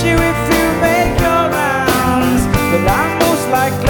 you if you make your rounds, but I'm most likely